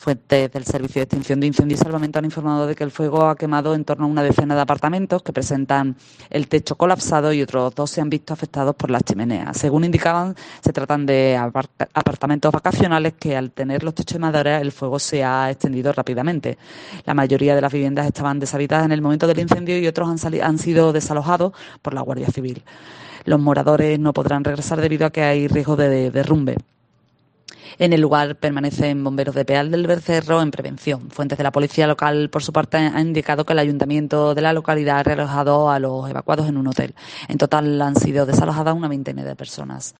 Fuentes del Servicio de Extinción de Incendios y Salvamento han informado de que el fuego ha quemado en torno a una decena de apartamentos que presentan el techo colapsado y otros 2 se han visto afectados por las chimeneas. Según indicaban, se tratan de apartamentos vacacionales que, al tener los techos de madera, el fuego se ha extendido rápidamente. La mayoría de las viviendas estaban deshabitadas en el momento del incendio y otros han sido desalojados por la Guardia Civil. Los moradores no podrán regresar debido a que hay riesgo de derrumbe. En el lugar permanecen bomberos de Peal del Becerro en prevención. Fuentes de la policía local, por su parte, han indicado que el ayuntamiento de la localidad ha realojado a los evacuados en un hotel. En total han sido desalojadas una veintena de personas.